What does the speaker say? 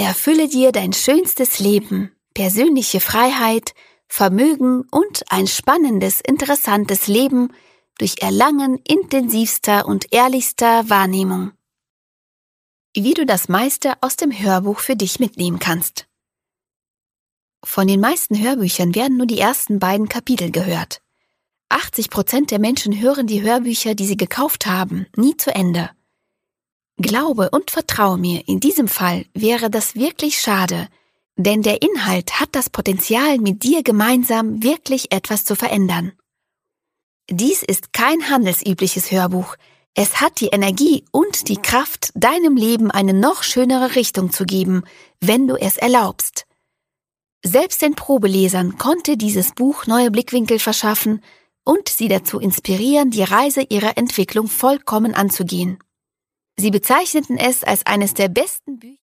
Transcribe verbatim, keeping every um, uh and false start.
Erfülle dir dein schönstes Leben, persönliche Freiheit, Vermögen und ein spannendes, interessantes Leben durch Erlangen intensivster und ehrlichster Wahrnehmung. Wie du das meiste aus dem Hörbuch für dich mitnehmen kannst. Von den meisten Hörbüchern werden nur die ersten beiden Kapitel gehört. achtzig Prozent der Menschen hören die Hörbücher, die sie gekauft haben, nie zu Ende. Glaube und vertraue mir, in diesem Fall wäre das wirklich schade, denn der Inhalt hat das Potenzial, mit dir gemeinsam wirklich etwas zu verändern. Dies ist kein handelsübliches Hörbuch. Es hat die Energie und die Kraft, deinem Leben eine noch schönere Richtung zu geben, wenn du es erlaubst. Selbst den Probelesern konnte dieses Buch neue Blickwinkel verschaffen und sie dazu inspirieren, die Reise ihrer Entwicklung vollkommen anzugehen. Sie bezeichneten es als eines der besten Bücher